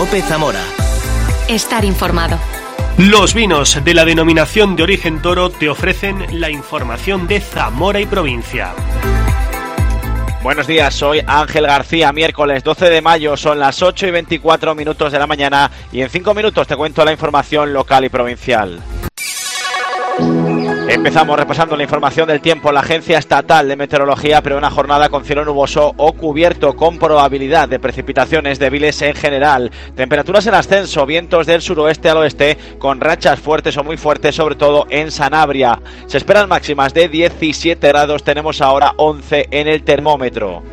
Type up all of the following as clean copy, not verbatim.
COPE Zamora. Estar informado. Los vinos de la denominación de origen Toro te ofrecen la información de Zamora y provincia. Buenos días, soy Ángel García, miércoles 12 de mayo, son las 8:24 de la mañana y en 5 minutos te cuento la información local y provincial. Empezamos repasando la información del tiempo. La Agencia Estatal de Meteorología prevé una jornada con cielo nuboso o cubierto con probabilidad de precipitaciones débiles en general. Temperaturas en ascenso, vientos del suroeste al oeste con rachas fuertes o muy fuertes, sobre todo en Sanabria. Se esperan máximas de 17 grados, tenemos ahora 11 en el termómetro.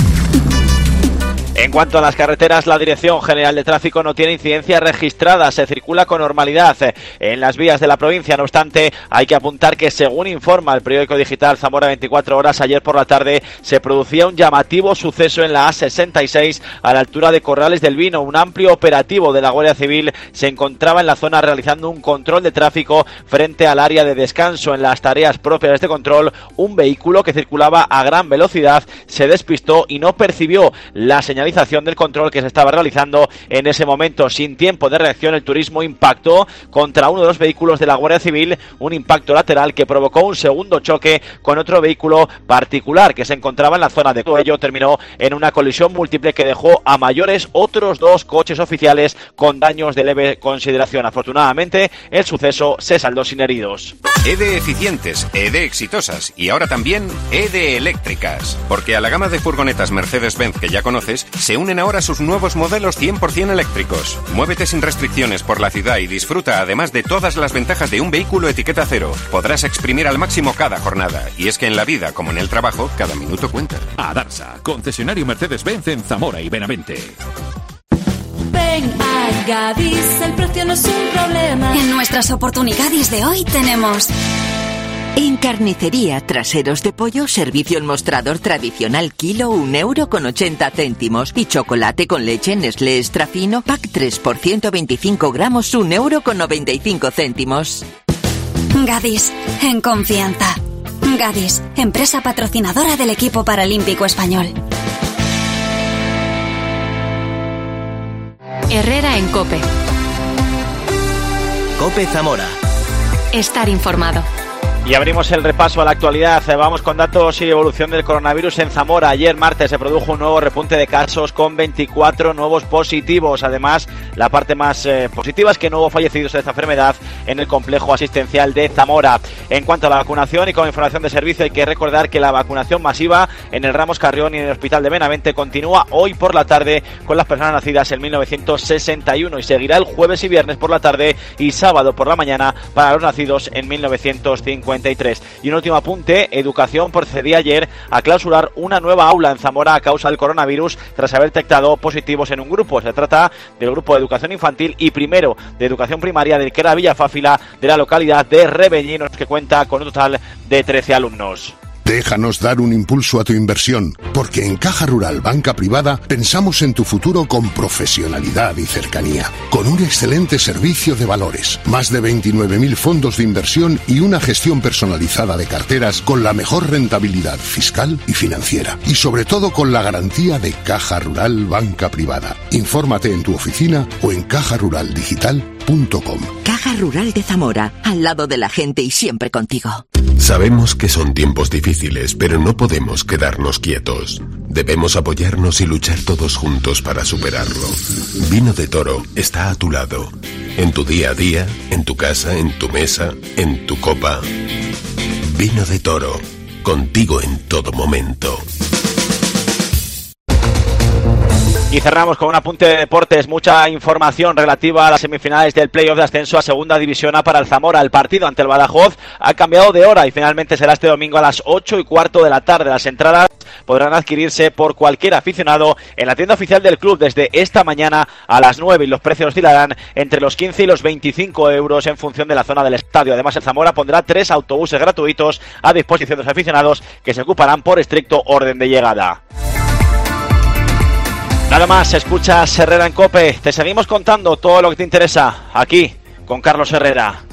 En cuanto a las carreteras, la Dirección General de Tráfico no tiene incidencias registradas, se circula con normalidad en las vías de la provincia. No obstante, hay que apuntar que, según informa el periódico digital Zamora 24 Horas, ayer por la tarde se producía un llamativo suceso en la A66 a la altura de Corrales del Vino. Un amplio operativo de la Guardia Civil se encontraba en la zona realizando un control de tráfico frente al área de descanso. En las tareas propias de este control, un vehículo que circulaba a gran velocidad se despistó y no percibió la señalización del control que se estaba realizando en ese momento. Sin tiempo de reacción, el turismo impactó contra uno de los vehículos de la Guardia Civil, un impacto lateral que provocó un segundo choque con otro vehículo particular que se encontraba en la zona de Cuello. Terminó en una colisión múltiple que dejó a mayores otros 2 coches oficiales con daños de leve consideración. Afortunadamente, el suceso se saldó sin heridos. EDE eficientes, EDE exitosas y ahora también EDE eléctricas. Porque a la gama de furgonetas Mercedes-Benz que ya conoces, se unen ahora sus nuevos modelos 100% eléctricos. Muévete sin restricciones por la ciudad y disfruta además de todas las ventajas de un vehículo etiqueta cero. Podrás exprimir al máximo cada jornada. Y es que en la vida, como en el trabajo, cada minuto cuenta. Adarsa, concesionario Mercedes-Benz en Zamora y Benavente. Ven a Gadis, el precio no es un problema. En nuestras oportunidades de hoy tenemos... En carnicería, traseros de pollo, servicio en mostrador tradicional, kilo, 1,80 € y chocolate con leche Nestlé extra fino, pack 3 por 125 gramos, 1,95 €. Gadis, en confianza. Gadis, empresa patrocinadora del equipo paralímpico español. Herrera en COPE. COPE Zamora. Estar informado. Y abrimos el repaso a la actualidad. Vamos con datos y evolución del coronavirus en Zamora. Ayer martes se produjo un nuevo repunte de casos con 24 nuevos positivos. Además, la parte más positiva es que no hubo fallecidos de esta enfermedad en el complejo asistencial de Zamora. En cuanto a la vacunación y con información de servicio, hay que recordar que la vacunación masiva en el Ramos Carrión y en el Hospital de Benavente continúa hoy por la tarde con las personas nacidas en 1961 y seguirá el jueves y viernes por la tarde y sábado por la mañana para los nacidos en 1950. Y un último apunte, Educación procedía ayer a clausurar una nueva aula en Zamora a causa del coronavirus tras haber detectado positivos en un grupo. Se trata del grupo de educación infantil y primero de educación primaria del que era Villafáfila de la localidad de Rebellinos, que cuenta con un total de 13 alumnos. Déjanos dar un impulso a tu inversión, porque en Caja Rural Banca Privada pensamos en tu futuro con profesionalidad y cercanía, con un excelente servicio de valores, más de 29.000 fondos de inversión y una gestión personalizada de carteras con la mejor rentabilidad fiscal y financiera, y sobre todo con la garantía de Caja Rural Banca Privada. Infórmate en tu oficina o en cajaruraldigital.com. Caja Rural de Zamora, al lado de la gente y siempre contigo. Sabemos que son tiempos difíciles, pero no podemos quedarnos quietos. Debemos apoyarnos y luchar todos juntos para superarlo. Vino de Toro está a tu lado. En tu día a día, en tu casa, en tu mesa, en tu copa. Vino de Toro, contigo en todo momento. Y cerramos con un apunte de deportes, mucha información relativa a las semifinales del playoff de ascenso a Segunda División A para el Zamora. El partido ante el Badajoz ha cambiado de hora y finalmente será este domingo a las 8:15 de la tarde. Las entradas podrán adquirirse por cualquier aficionado en la tienda oficial del club desde esta mañana a las 9 y los precios oscilarán entre los 15 y los 25 euros en función de la zona del estadio. Además, el Zamora pondrá 3 autobuses gratuitos a disposición de los aficionados que se ocuparán por estricto orden de llegada. Nada más, escuchas Herrera en COPE. Te seguimos contando todo lo que te interesa aquí con Carlos Herrera.